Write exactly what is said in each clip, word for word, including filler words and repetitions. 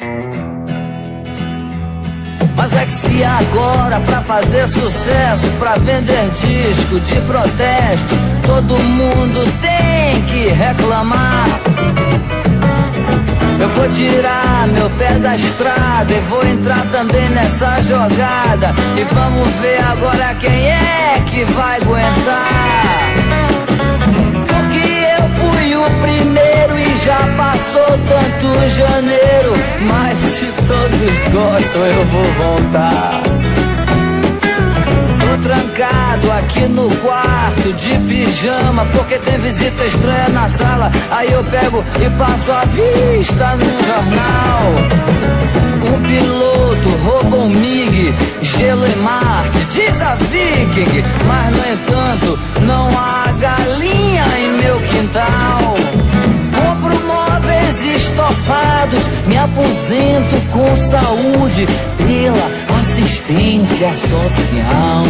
Mas é que se agora pra fazer sucesso, pra vender disco de protesto, todo mundo tem que reclamar, eu vou tirar meu pé da estrada e vou entrar também nessa jogada. E vamos ver agora quem é que vai aguentar. Porque eu fui o primeiro e já passou tanto janeiro, mas se todos gostam eu vou voltar. Tô trancado aqui no quarto de pijama porque tem visita estranha na sala. Aí eu pego e passo a vista no jornal. Um piloto roubou um MiG, gelo em Marte, diz a Viking. Mas no entanto não há galinha em meu quintal. Compro móveis estofados, me aposento com saúde pela assistência social.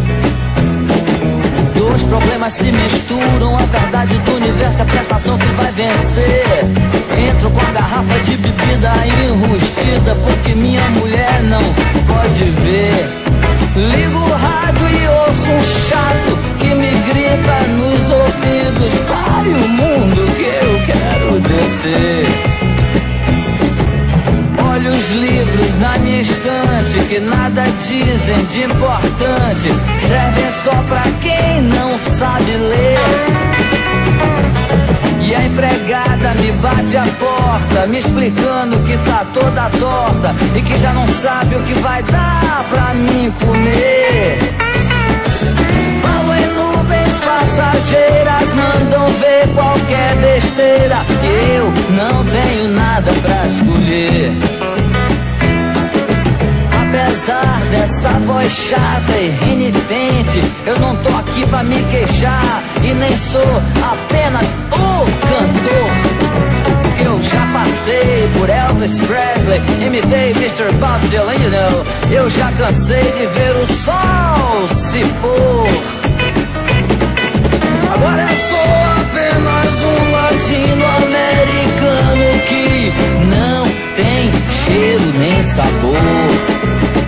Dois problemas se misturam, a verdade do universo é a prestação que vai vencer. Entro com a garrafa de bebida enrustida porque minha mulher não pode ver. Ligo o rádio e ouço um chato que me grita nos ouvidos: pare o mundo que eu quero descer. Olho os livros na minha estante que nada dizem de importante, servem só pra quem não sabe ler. E a empregada me bate a porta, me explicando que tá toda torta e que já não sabe o que vai dar pra mim comer. Falo em nuvens passageiras, mandam ver qualquer besteira, e eu não tenho nada pra escolher. Apesar dessa voz chata e renitente, eu não tô aqui pra me queixar e nem sou apenas o cantor. Eu já passei por Elvis Presley, imitei mister Bob Dylan, you know. Eu já cansei de ver o sol se pôr. Agora eu sou apenas um latino-americano que não tem cheiro nem sabor.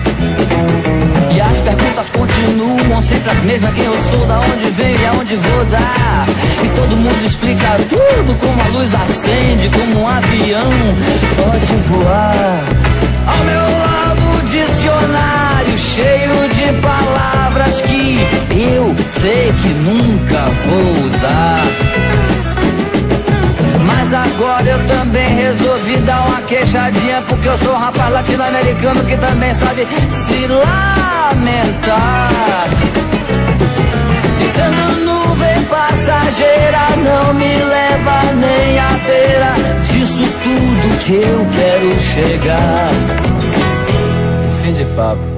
E as perguntas continuam sempre as mesmas: quem eu sou, da onde venho e aonde vou dar. E todo mundo explica tudo como a luz acende, como um avião pode voar. Ao meu lado, dicionário cheio de palavras que eu sei que nunca vou usar. Mas agora eu também resolvi dar uma queixadinha, porque eu sou um rapaz latino-americano que também sabe se lamentar. E sendo nuvem passageira, não me leva nem à beira disso tudo que eu quero chegar. Fim de papo.